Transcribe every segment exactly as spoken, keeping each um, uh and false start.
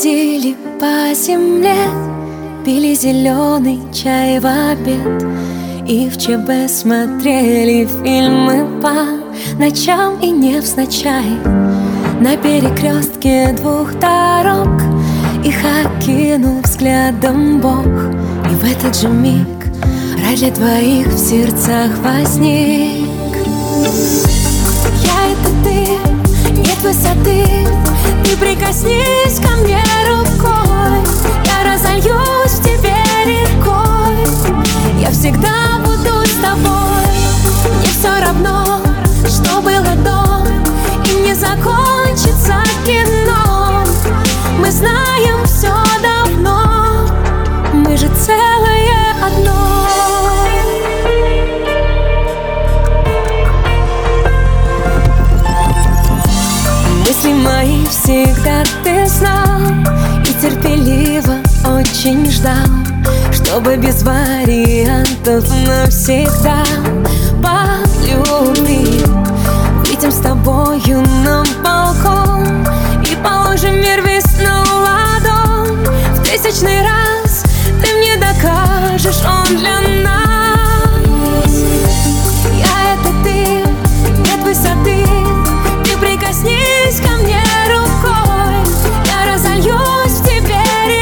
ходили по земле, пили зеленый чай в обед и в ЧБ смотрели фильмы по ночам и невзначай. На перекрестке двух дорог их окинул взглядом Бог, и в этот же миг рай для двоих в сердцах возник. Я — это ты, нет высоты, ты прикоснись ко мне рукой, я разольюсь в тебе рекой, я всегда буду с тобой. Мне все равно, что было до, и не закончится кино. Мы знаем все давно, мы же целое одно. Мысли мои всегда ты знал и терпеливо очень ждал, чтобы без вариантов навсегда по любви выйдем с тобою на балкон и положим мир весь на ладонь. В тысячный раз ты мне докажешь, он для нас. Я — это ты, нет высоты, ты прикоснись ко мне рукой, я разольюсь в тебе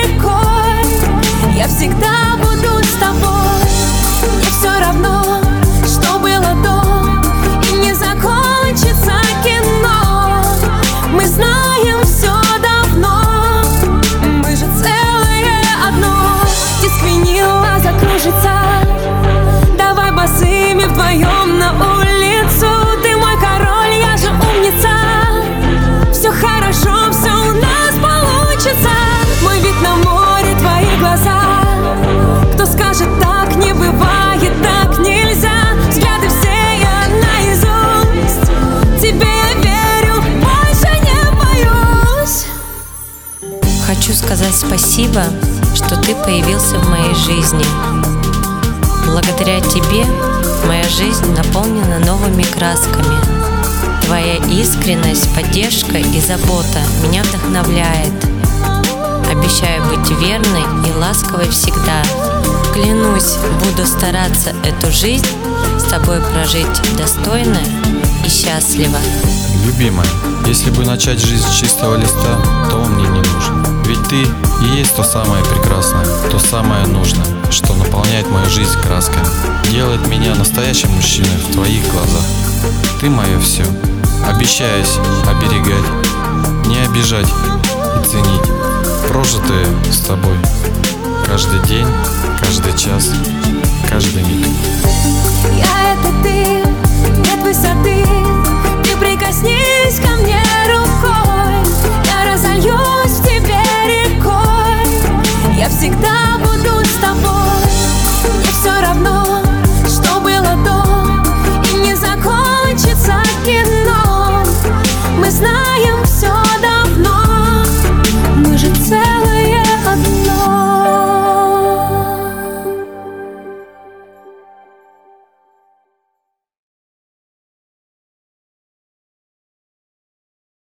рекой, я всегда буду с тобой. Мне все равно, что было до, и не закончится кино. Мы знаем все давно, мы же целое одно. Диск винила закружится, давай босыми вдвоем на улицу. Ты мой король, я же умница, все хорошо, все у нас получится. Мой вид на море, твои глаза, кто скажет так не бывает, так нельзя. Взгляды все я наизусть, тебе я верю, больше не боюсь. Хочу сказать спасибо, что ты появился в моей жизни. Благодаря тебе моя жизнь наполнена новыми красками. Твоя искренность, поддержка и забота меня вдохновляет. Обещаю быть верной и ласковой всегда. Клянусь, буду стараться эту жизнь с тобой прожить достойно и счастливо. Любимая, если бы начать жизнь с чистого листа, то он мне не нужен. Ведь ты и есть то самое прекрасное, то самое нужное, что наполняет мою жизнь красками, делает меня настоящим мужчиной в твоих глазах. Ты мое все. Обещаюсь оберегать, не обижать и ценить прожитое с тобой каждый день, каждый час, каждый миг. Я — это ты, нет высоты,